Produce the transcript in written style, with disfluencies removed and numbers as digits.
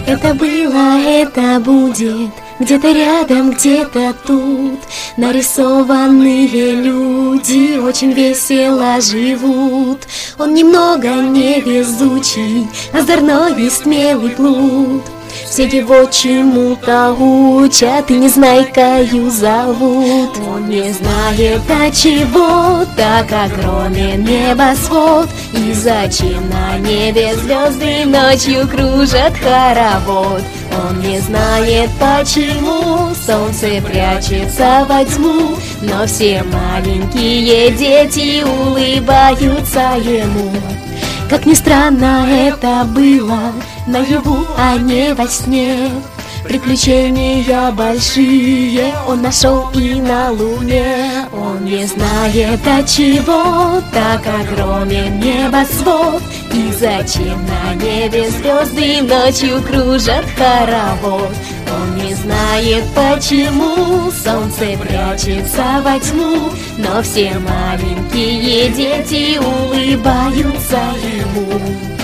Это было, это будет, где-то рядом, где-то тут. Нарисованные люди очень весело живут. Он немного невезучий, озорной и смелый плут. Все его чему-то учат, и Незнайкою зовут. Он не знает, от чего так огромен небосвод, и зачем на небе звезды ночью кружат хоровод. Он не знает, почему солнце прячется во тьму, но все маленькие дети улыбаются ему. Как ни странно это было, наяву, а не во сне. Приключения большие он нашел и на Луне. Он не знает, от чего так огромен небосвод, и зачем на небе звезды ночью кружат хоровод. Он не знает, почему солнце прячется во тьму, но все маленькие дети улыбаются ему.